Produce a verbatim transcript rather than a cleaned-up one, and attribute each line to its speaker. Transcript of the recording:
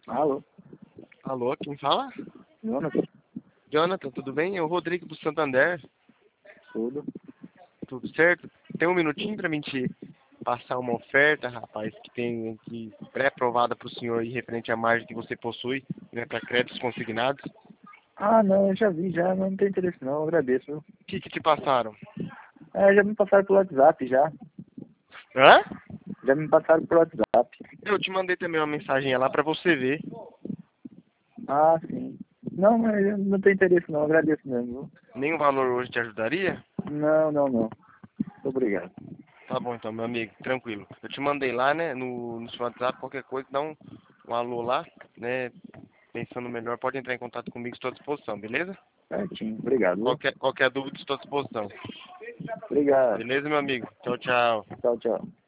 Speaker 1: Alô,
Speaker 2: Alô, quem fala?
Speaker 1: Jonathan,
Speaker 2: Jonathan, tudo bem? É o Rodrigo do Santander.
Speaker 1: tudo.
Speaker 2: Tudo certo? Tem um minutinho pra mim te passar uma oferta, rapaz, que tem aqui pré-aprovada pro senhor aí, referente à margem que você possui, né, para créditos consignados.
Speaker 1: Ah, não, eu já vi, já, não tem interesse não, eu agradeço. Viu?
Speaker 2: O que que te passaram?
Speaker 1: É, já me passaram pelo WhatsApp, já.
Speaker 2: Hã?
Speaker 1: Já me passaram pelo WhatsApp.
Speaker 2: Eu te mandei também uma mensagem lá pra você ver.
Speaker 1: Ah, sim. Não, mas eu não tem interesse não, eu agradeço mesmo. Viu?
Speaker 2: Nenhum valor hoje te ajudaria?
Speaker 1: Não, não, não. Muito obrigado.
Speaker 2: Tá bom então, meu amigo, tranquilo. Eu te mandei lá, né, no, no seu WhatsApp, qualquer coisa, dá um, um alô lá, né, pensando melhor, pode entrar em contato comigo, estou à disposição, beleza?
Speaker 1: Certinho, obrigado. Viu?
Speaker 2: Qualquer, qualquer dúvida, estou à disposição.
Speaker 1: Obrigado.
Speaker 2: Beleza, meu amigo? Tchau, tchau.
Speaker 1: Tchau, tchau.